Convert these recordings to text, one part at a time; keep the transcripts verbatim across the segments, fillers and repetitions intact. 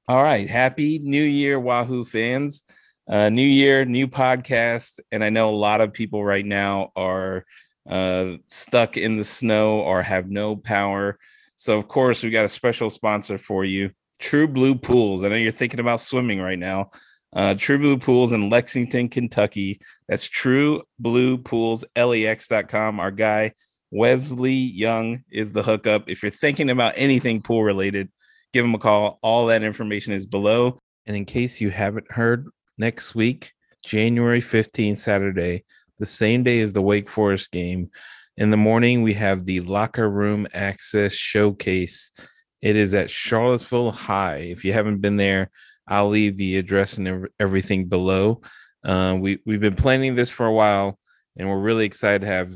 All right. Happy New Year, Wahoo fans. Uh, new year, new podcast. And I know a lot of people right now are uh, stuck in the snow or have no power. So, of course, we got a special sponsor for you, True Blue Pools. I know you're thinking about swimming right now. Uh, True Blue Pools in Lexington, Kentucky. That's True Blue Pools, L E X dot com. Our guy, Wesley Young, is the hookup. If you're thinking about anything pool related, give them a call. All that information is below. And in case you haven't heard, next week, January fifteenth, Saturday, the same day as the Wake Forest game, in the morning, we have the Locker Room Access Showcase. It is at Charlottesville High. If you haven't been there, I'll leave the address and everything below. Uh, we, we've been planning this for a while, and we're really excited to have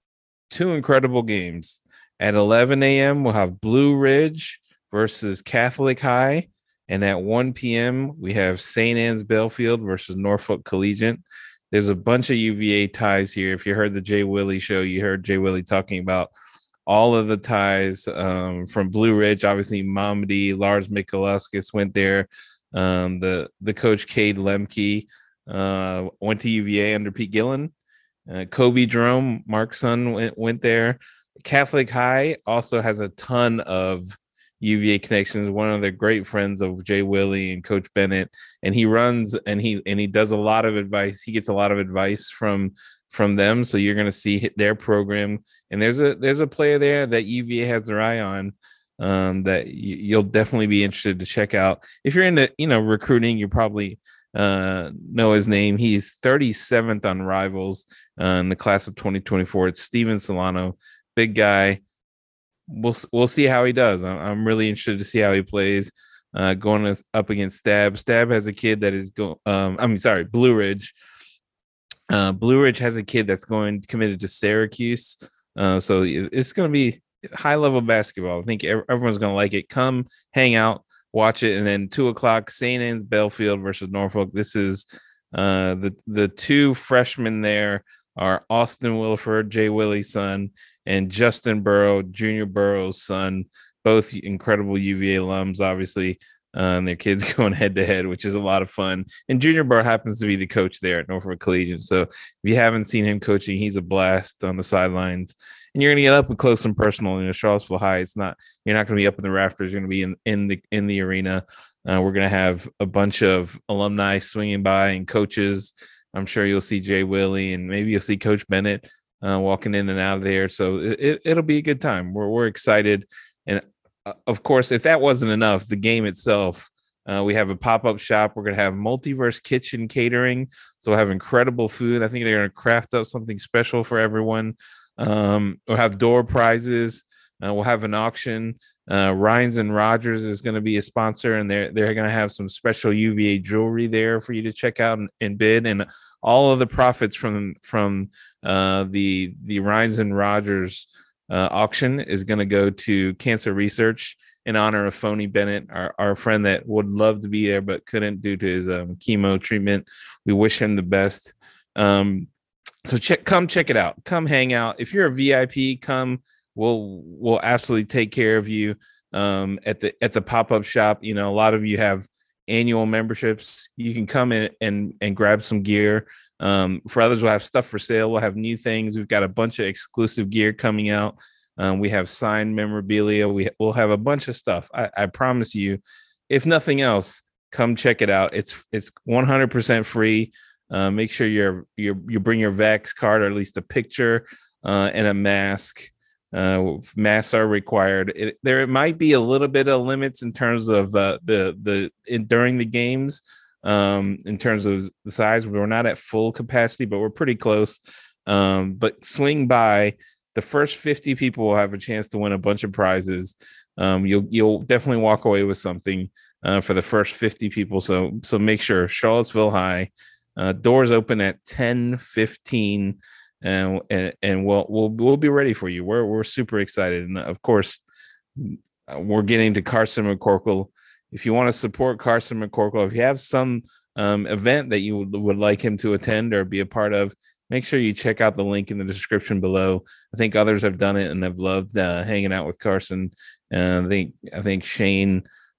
two incredible games. At eleven a.m., we'll have Blue Ridge versus Catholic High. And at one p.m., we have Saint Anne's Belfield versus Norfolk Collegiate. There's a bunch of U V A ties here. If you heard the Jay Willie show, you heard Jay Willie talking about all of the ties um, from Blue Ridge. Obviously, Mamadi, Lars Mikaluskas went there. Um, the, the coach, Cade Lemke, uh, went to U V A under Pete Gillen. Uh, Kobe Jerome, Mark's son, went, went there. Catholic High also has a ton of U V A connections. One of the great friends of Jay Willie and Coach Bennett, and he runs and he and he does a lot of advice. He gets a lot of advice from from them. So you're going to see their program, and there's a there's a player there that U V A has their eye on um, that you, you'll definitely be interested to check out. If you're into you know recruiting, you probably uh, know his name. He's thirty-seventh on Rivals uh, in the class of twenty twenty-four. It's Steven Solano, big guy. We'll we'll see how he does. I'm really interested to see how he plays. Uh, going up against Stab. Stab has a kid that is going. Um, I mean, sorry, Blue Ridge. Uh, Blue Ridge has a kid that's going committed to Syracuse. Uh, so it's going to be high level basketball. I think everyone's going to like it. Come hang out, watch it, and then two o'clock, Saint Anne's Belfield versus Norfolk. This is uh, the the two freshmen there are Austin Wilford, Jay Willie's son, and Justin Burrow, Junior Burrow's son, both incredible U V A alums, obviously. Uh, and their kids going head to head, which is a lot of fun. And Junior Burrow happens to be the coach there at Norfolk Collegiate. So if you haven't seen him coaching, he's a blast on the sidelines. And you're going to get up and close and personal. You know, Charlottesville High, it's not, you're not going to be up in the rafters. You're going to be in, in the in the arena. Uh, we're going to have a bunch of alumni swinging by and coaches. I'm sure you'll see Jay Willie and maybe you'll see Coach Bennett uh, walking in and out of there. So it, it'll be a good time. We're, we're excited. And uh, of course, if that wasn't enough, the game itself, uh, we have a pop-up shop. We're going to have Multiverse Kitchen catering. So we'll have incredible food. I think they're going to craft up something special for everyone. Um, we'll have door prizes. Uh, we'll have an auction. Uh, Rhines and Rogers is going to be a sponsor, and they're they're going to have some special U V A jewelry there for you to check out and, and bid. And all of the profits from from uh, the the Rhines and Rogers uh, auction is going to go to cancer research in honor of Phony Bennett, our, our friend that would love to be there but couldn't due to his um, chemo treatment. We wish him the best. Um, so check, come check it out. Come hang out. If you're a V I P, come. We'll we'll absolutely take care of you um, at the at the pop-up shop. You know, a lot of you have annual memberships. You can come in and and grab some gear. Um, for others, we'll have stuff for sale. We'll have new things. We've got a bunch of exclusive gear coming out. Um, we have signed memorabilia. We we'll have a bunch of stuff. I, I promise you. If nothing else, come check it out. It's it's one hundred percent free. Uh, make sure you're you you bring your Vax card or at least a picture uh, and a mask. Uh, masks are required. It, there might be a little bit of limits in terms of uh, the the in, during the games, um, in terms of the size. We're not at full capacity, but we're pretty close. Um, but swing by. The first fifty people will have a chance to win a bunch of prizes. Um, you'll you'll definitely walk away with something uh, for the first fifty people. So so make sure Charlottesville High. Uh, doors open at ten fifteen. And, and and we'll we'll we'll be ready for you. We're we're super excited, and of course, we're getting to Carson McCorkle. If you want to support Carson McCorkle, if you have some um, event that you would, would like him to attend or be a part of, make sure you check out the link in the description below. I think others have done it and have loved uh, hanging out with Carson. Uh, I think I think Shane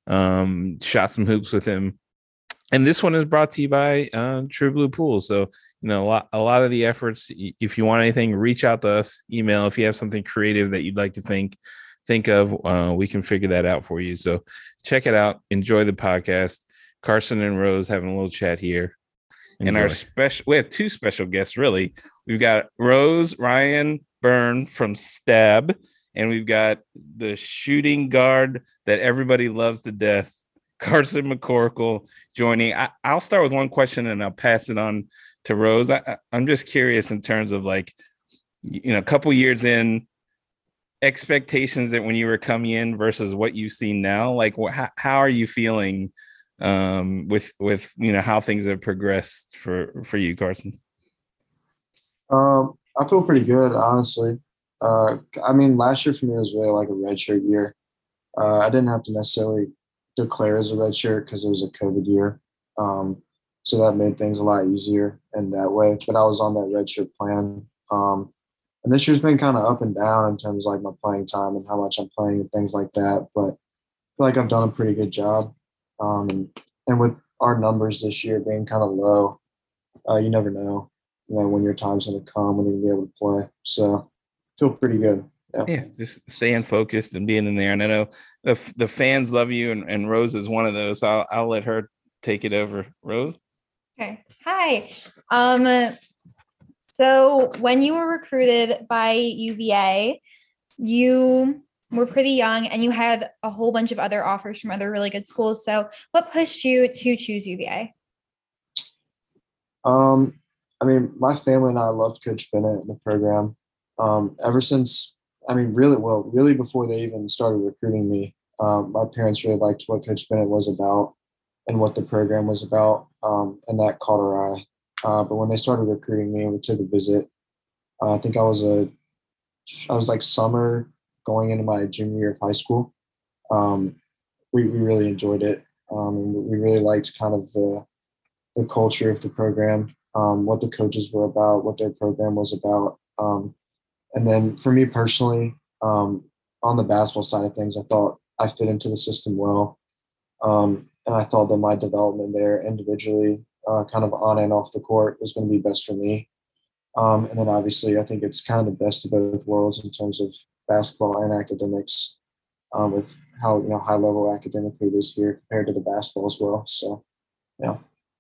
um, shot some hoops with him. And this one is brought to you by uh, True Blue Pool. So, you know, a lot, a lot of the efforts, if you want anything, reach out to us, email. If you have something creative that you'd like to think, think of, uh, we can figure that out for you. So check it out. Enjoy the podcast. Carson and Rose having a little chat here. Enjoy. And our special, we have two special guests, really. We've got Rose Ryan Byrne from Stab, and we've got the shooting guard that everybody loves to death, Carson McCorkle, joining. I, I'll start with one question and I'll pass it on to Rose. I, I'm just curious in terms of, like, you know, a couple years in, expectations that when you were coming in versus what you've seen now. Like, what, how, how are you feeling um, with, with, you know, how things have progressed for, for you, Carson? Um, I feel pretty good, honestly. Uh, I mean, last year for me was really like a redshirt year. Uh, I didn't have to necessarily declare as a redshirt because it was a COVID year. Um, so that made things a lot easier in that way. But I was on that redshirt plan. Um, and this year's been kind of up and down in terms of like my playing time and how much I'm playing and things like that. But I feel like I've done a pretty good job. Um, and, and with our numbers this year being kind of low, uh, you never know, you know, when your time's going to come when you're going to be able to play. So I feel pretty good. Yeah. yeah, just staying focused and being in there. And I know the, the fans love you, and, and Rose is one of those. So I'll, I'll let her take it over. Rose? Okay. Hi. Um, so when you were recruited by U V A, you were pretty young and you had a whole bunch of other offers from other really good schools. So what pushed you to choose U V A? Um, I mean, my family and I loved Coach Bennett and the program. Um, ever since, I mean, really, well, really before they even started recruiting me, um, my parents really liked what Coach Bennett was about and what the program was about, um, and that caught our eye. Uh, but when they started recruiting me, we took a visit. Uh, I think I was a, I was like summer going into my junior year of high school. Um, we, we really enjoyed it. Um, and we really liked kind of the the culture of the program, um, what the coaches were about, what their program was about. Um, and then for me personally, um, on the basketball side of things, I thought I fit into the system well. Um, and I thought that my development there individually, uh, kind of on and off the court, was going to be best for me. Um, and then obviously, I think it's kind of the best of both worlds in terms of basketball and academics, um, with how, you know, high level academically it is here compared to the basketball as well. So, yeah.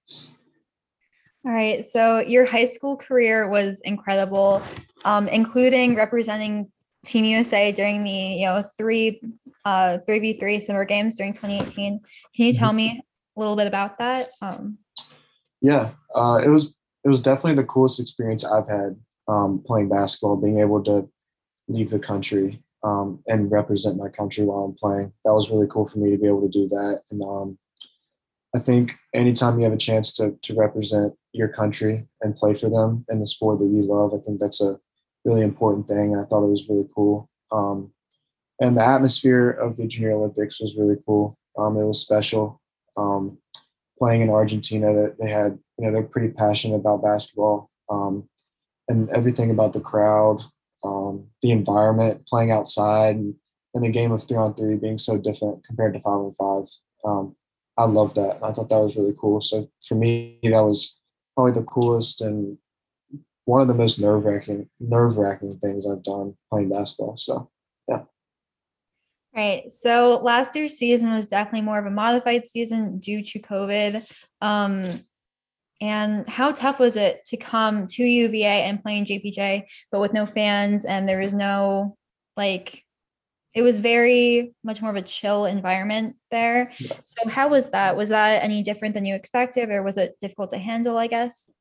All right. So your high school career was incredible, um, including representing Team U S A during the, you know, three, uh, three v three summer games during twenty eighteen. Can you tell me a little bit about that? Um, yeah, uh, it was it was definitely the coolest experience I've had, um, playing basketball, being able to leave the country, um, and represent my country while I'm playing. That was really cool for me to be able to do that. And um, I think anytime you have a chance to to represent your country and play for them in the sport that you love, I think that's a really important thing. And I thought it was really cool. Um, and the atmosphere of the Junior Olympics was really cool. Um, it was special. Um, playing in Argentina, that they had, you know, they're pretty passionate about basketball, um, and everything about the crowd, um, the environment, playing outside, and, and the game of three on three being so different compared to five on five. Um, I love that. I thought that was really cool. So for me, that was probably the coolest and one of the most nerve wracking, nerve wracking things I've done playing basketball. So, yeah. Right. So last year's season was definitely more of a modified season due to COVID. Um, and how tough was it to come to U V A and play in J P J, but with no fans, and there was no, like, it was very much more of a chill environment there. Yeah. So how was that? Was that any different than you expected, or was it difficult to handle, I guess?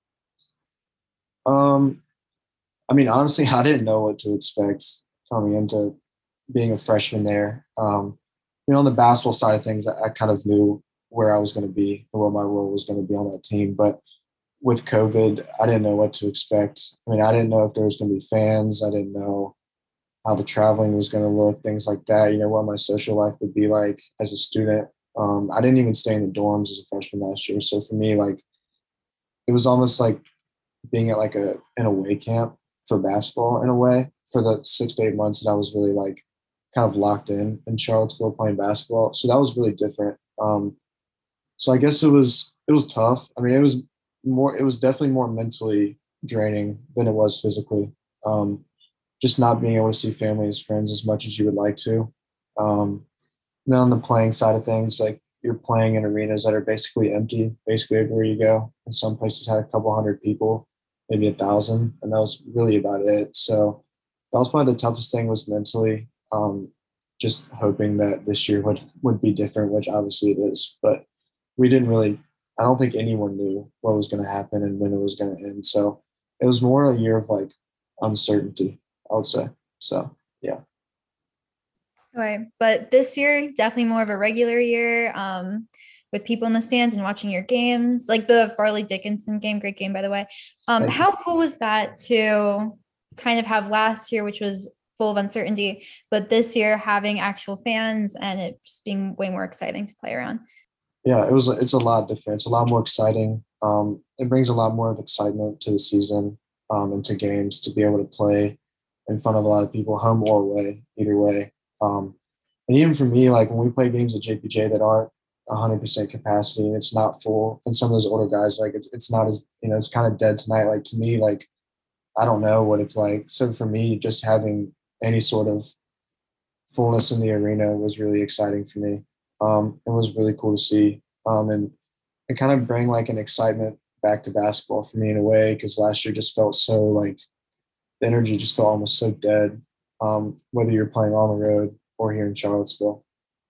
Um, I mean, honestly, I didn't know what to expect coming into being a freshman there. Um, you know, on the basketball side of things, I, I kind of knew where I was going to be and what my role was going to be on that team. But with COVID, I didn't know what to expect. I mean, I didn't know if there was going to be fans. I didn't know how the traveling was going to look, things like that. You know, what my social life would be like as a student. Um, I didn't even stay in the dorms as a freshman last year. So for me, like, it was almost like being at like a an away camp for basketball in a way for the six to eight months that I was really like kind of locked in in Charlottesville playing basketball. So that was really different. Um, so I guess it was it was tough. I mean, it was more it was definitely more mentally draining than it was physically. Um, just not being able to see family and friends as much as you would like to. Um, and then on the playing side of things, like you're playing in arenas that are basically empty, basically everywhere you go. And some places had a couple hundred people, maybe a thousand, and that was really about it. So that was probably the toughest thing was mentally, um, just hoping that this year would would be different, which obviously it is. But we didn't really. I don't think anyone knew what was going to happen and when it was going to end. So it was more a year of like uncertainty, I would say. So yeah. Okay. But this year, definitely more of a regular year, um, with people in the stands and watching your games, like the Farley Dickinson game. Great game, by the way. Um, Thank you. how cool was that to kind of have last year, which was full of uncertainty, but this year having actual fans and it just being way more exciting to play around? Yeah, it was. It's a lot different. It's a lot more exciting. Um, it brings a lot more of excitement to the season, um, and to games to be able to play in front of a lot of people, home or away, either way. Um, and even for me, like when we play games at J P J that aren't one hundred percent capacity and it's not full, and some of those older guys, like it's it's not as you know, it's kind of dead tonight. Like to me, like I don't know what it's like. So for me, just having any sort of fullness in the arena was really exciting for me. Um, it was really cool to see. Um, and it kind of bring like an excitement back to basketball for me in a way because last year just felt so like the energy just felt almost so dead, um, whether you're playing on the road or here in Charlottesville.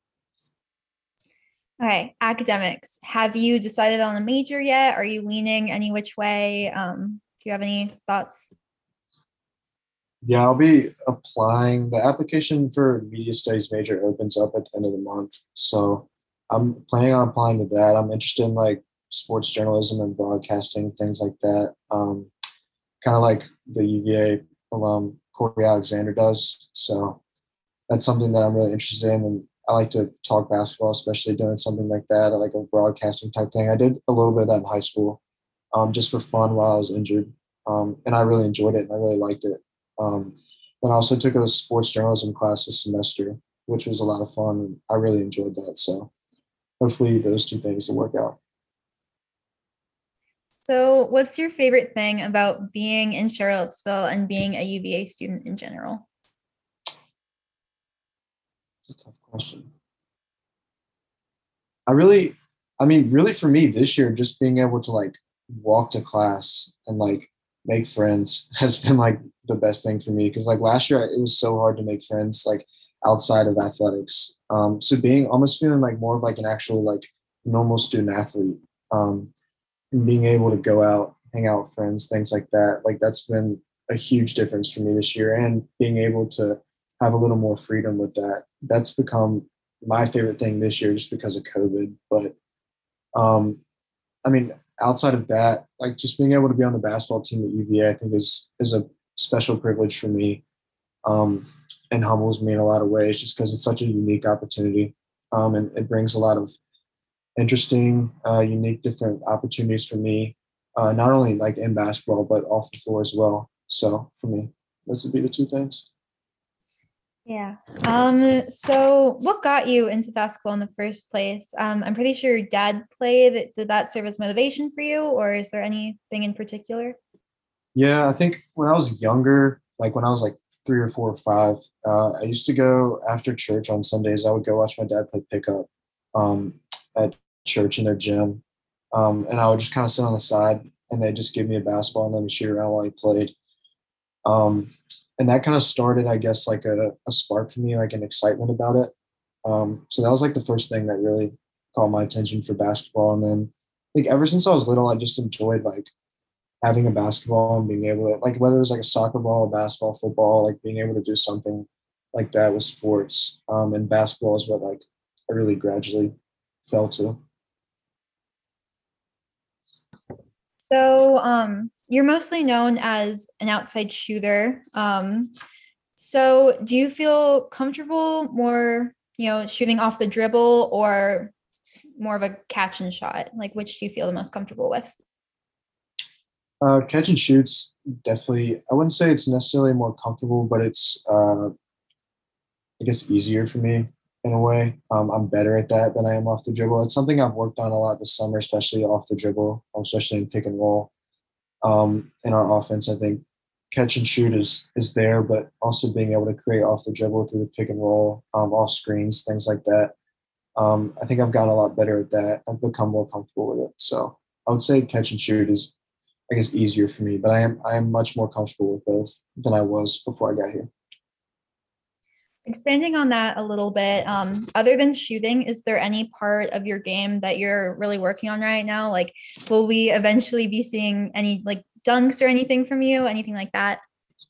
Okay, academics. Have you decided on a major yet? Are you leaning any which way? Um, do you have any thoughts? Yeah, I'll be applying. The application for media studies major opens up at the end of the month. So I'm planning on applying to that. I'm interested in like sports journalism and broadcasting, things like that. Um, kind of like the U V A alum Corey Alexander does. So that's something that I'm really interested in. And I like to talk basketball, especially doing something like that, like a broadcasting type thing. I did a little bit of that in high school, um, just for fun while I was injured. Um, and I really enjoyed it and I really liked it. Um, then I also took a sports journalism class this semester, which was a lot of fun. And I really enjoyed that. So hopefully those two things will work out. So, what's your favorite thing about being in Charlottesville and being a U V A student in general? It's a tough question. I really, I mean, really for me this year, just being able to like walk to class and like make friends has been like the best thing for me. Cause like last year, it was so hard to make friends like outside of athletics. Um, so being almost feeling like more of like an actual like normal student athlete, um, and being able to go out, hang out with friends, things like that, like that's been a huge difference for me this year. And being able to have a little more freedom with that, that's become my favorite thing this year just because of COVID. But um, I mean, outside of that, like just being able to be on the basketball team at U V A, I think is is a special privilege for me, um, and humbles me in a lot of ways, just because it's such a unique opportunity, um, and it brings a lot of interesting, uh, unique, different opportunities for me, uh, not only like in basketball but off the floor as well. So for me, those would be the two things. Yeah. Um, so what got you into basketball in the first place? Um, I'm pretty sure your dad played. Did that serve as motivation for you, or is there anything in particular? Yeah, I think when I was younger, like when I was like three or four or five, uh, I used to go after church on Sundays. I would go watch my dad play pickup, um, at church in their gym, um, and I would just kind of sit on the side, and they'd just give me a basketball and let me shoot around while he played. Um, and that kind of started, I guess, like a, a spark for me, like an excitement about it. Um, so that was like the first thing that really caught my attention for basketball. And then I think ever since I was little, I just enjoyed like having a basketball and being able to like whether it was like a soccer ball, a basketball, football, like being able to do something like that with sports. Um, and basketball is what like I really gradually fell to. So, um, you're mostly known as an outside shooter. Um, so do you feel comfortable more, you know, shooting off the dribble or more of a catch and shot? Like, which do you feel the most comfortable with? Uh, catch and shoots definitely. I wouldn't say it's necessarily more comfortable, but it's uh, I guess easier for me in a way. Um, I'm better at that than I am off the dribble. It's something I've worked on a lot this summer, especially off the dribble, especially in pick and roll. Um, in our offense, I think catch and shoot is is there, but also being able to create off the dribble through the pick and roll, um, off screens, things like that. Um, I think I've gotten a lot better at that. I've become more comfortable with it. So I would say catch and shoot is, I guess, easier for me, but I am I am much more comfortable with both than I was before I got here. Expanding on that a little bit, um, other than shooting, is there any part of your game that you're really working on right now? Like, will we eventually be seeing any like dunks or anything from you, anything like that?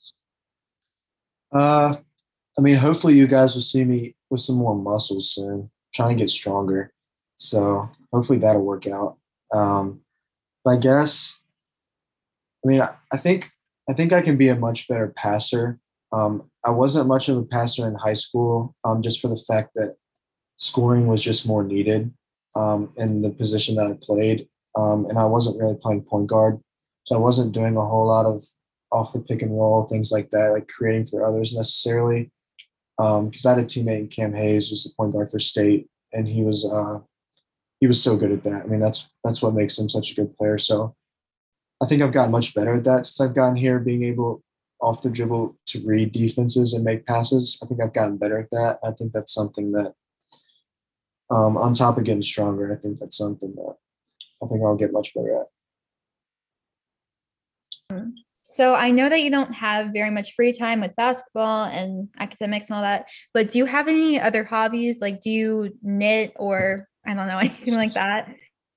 Uh, I mean, hopefully you guys will see me with some more muscles soon. I'm trying to get stronger, so hopefully that'll work out. Um, but I guess, I mean, I, I think I think I can be a much better passer. Um, I wasn't much of a passer in high school, um, just for the fact that scoring was just more needed um, in the position that I played, um, and I wasn't really playing point guard, so I wasn't doing a whole lot of off the pick and roll things like that, like creating for others necessarily. Because um, I had a teammate, Cam Hayes, who's the point guard for State, and he was uh, he was so good at that. I mean, that's that's what makes him such a good player. So I think I've gotten much better at that since I've gotten here, being able off the dribble to read defenses and make passes. I think I've gotten better at that. I think that's something that, um, on top of getting stronger, I think that's something that I think I'll get much better at. So I know that you don't have very much free time with basketball and academics and all that, but do you have any other hobbies? Like, do you knit or I don't know, anything like that?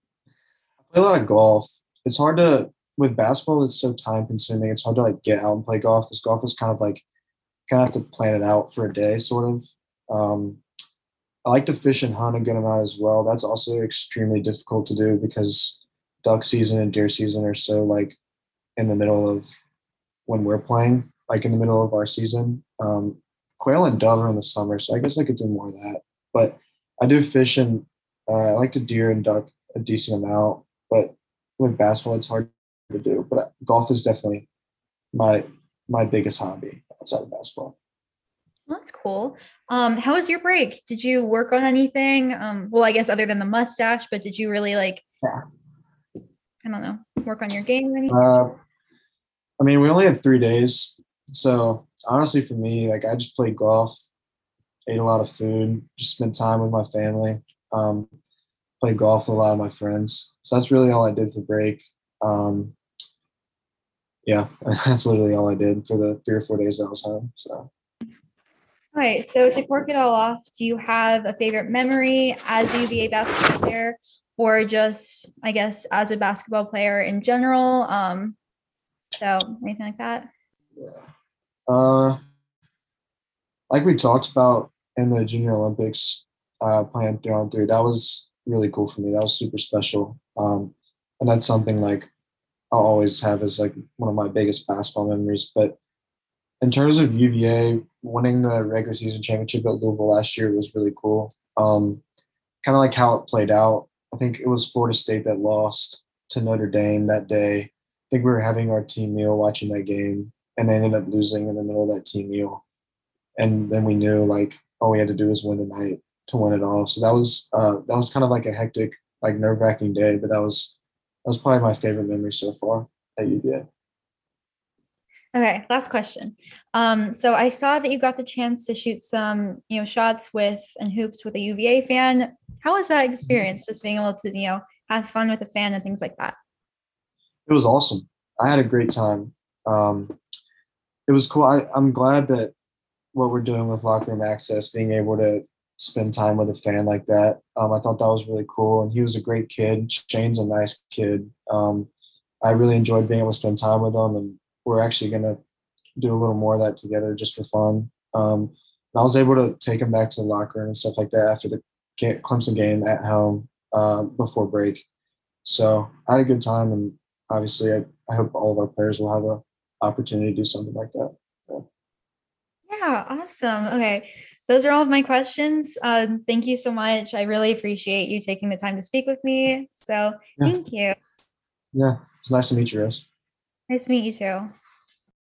I play a lot of golf. It's hard to, with basketball, it's so time consuming. It's hard to like get out and play golf because golf is kind of like, kind of have to plan it out for a day, sort of. Um, I like to fish and hunt a good amount as well. That's also extremely difficult to do because duck season and deer season are so like in the middle of when we're playing, like in the middle of our season. Um, quail and dove are in the summer, so I guess I could do more of that. But I do fish and uh, I like to deer and duck a decent amount. But with basketball, it's hard to do. But golf is definitely my my biggest hobby outside of basketball. Well, that's cool. Um, how was your break? Did you work on anything? Um, well, I guess other than the mustache, but did you really like, Yeah. I don't know, work on your game or anything? Uh, I mean, we only had three days, so honestly, for me, like I just played golf, ate a lot of food, just spent time with my family, um, played golf with a lot of my friends. So that's really all I did for break. Um, yeah, that's literally all I did for the three or four days that I was home. So. All right. So to cork it all off, do you have a favorite memory as a U V A basketball player, or just, I guess, as a basketball player in general? Um, so anything like that? Yeah. Uh, like we talked about in the Junior Olympics, uh, playing three on three, that was really cool for me. That was super special. Um, and that's something like I'll always have as like one of my biggest basketball memories. But in terms of U V A, winning the regular season championship at Louisville last year was really cool. Um, kind of like how it played out. I think it was Florida State that lost to Notre Dame that day. I think we were having our team meal watching that game, and they ended up losing in the middle of that team meal. And then we knew like all we had to do was win tonight to win it all. So that was uh, that was kind of like a hectic, like nerve wracking day. But that was that was probably my favorite memory so far at U V A. Okay, last question. Um, so I saw that you got the chance to shoot some, you know, shots with and hoops with a U V A fan. How was that experience? Just being able to, you know, have fun with a fan and things like that. It was awesome. I had a great time. Um, it was cool. I, I'm glad that what we're doing with locker room access, being able to spend time with a fan like that. Um, I thought that was really cool. And he was a great kid. Shane's a nice kid. Um, I really enjoyed being able to spend time with him, and we're actually going to do a little more of that together just for fun. Um, and I was able to take him back to the locker room and stuff like that after the Clemson game at home uh, before break. So I had a good time, and obviously I, I hope all of our players will have an opportunity to do something like that. So. Yeah, awesome. Okay. Those are all of my questions. Uh, thank you so much. I really appreciate you taking the time to speak with me. So yeah. Thank you. Yeah, it's nice to meet you, Rose. Nice to meet you too.